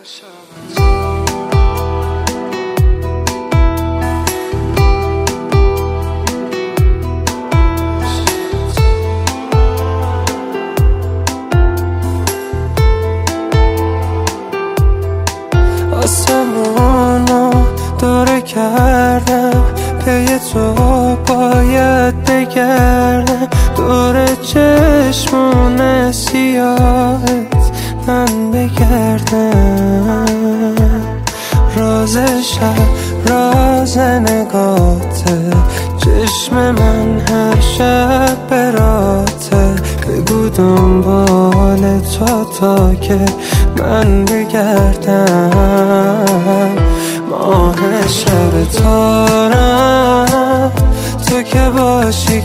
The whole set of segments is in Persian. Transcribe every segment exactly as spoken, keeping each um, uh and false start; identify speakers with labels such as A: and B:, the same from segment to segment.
A: آسمونو دوره کردم، پی تو باید بگردم، دور چشمون سیاهت من بگردم. راز شب راز نگاته، چشم من هر شب براته، بگو دنبال تو تا که من بگردم. ماه شب تارم، تو که باشی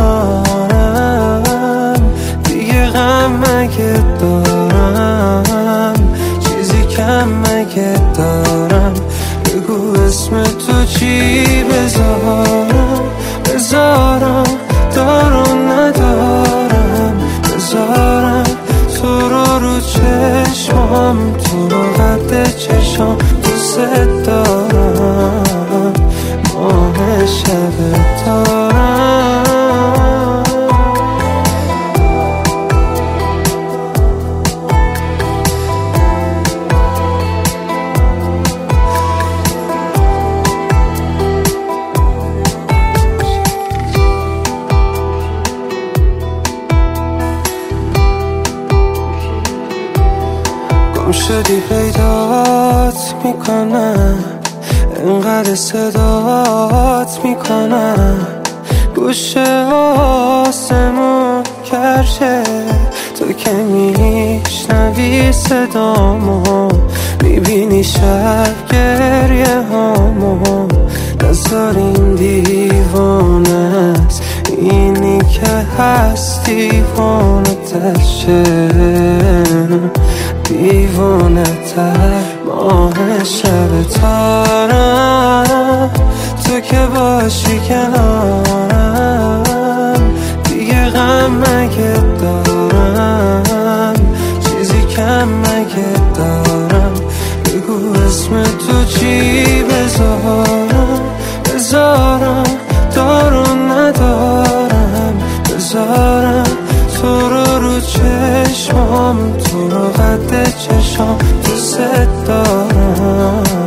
A: کنارم، دیگه غم مگه دارم، چیزی کم مگه دارم، بگو اسم تو چی بذارم، بذارم دارو ندارم، بذارم تو رو رو چشمم، تو رو قد چشم دوست دارم. ماه شب تارم، گم شدی پیدات میکنم، انقدر صدات میکنم، گوشه آسمون کرشه، تو که میشنوی صدامو، میبینی شب گریه هامو، نذار این دیوانه است، اینی که هست دیوانه تشه، دیوانه تر. ماه شب تارم، تو که باشی کنارم، دیگه غم مگه دارم، چیزی کم مگه دارم، بگو اسم تو چی بذارم، بذارم دارو ندارم، بذارم تو رو رو چشمم، تو رو قد چشم دوست دارم.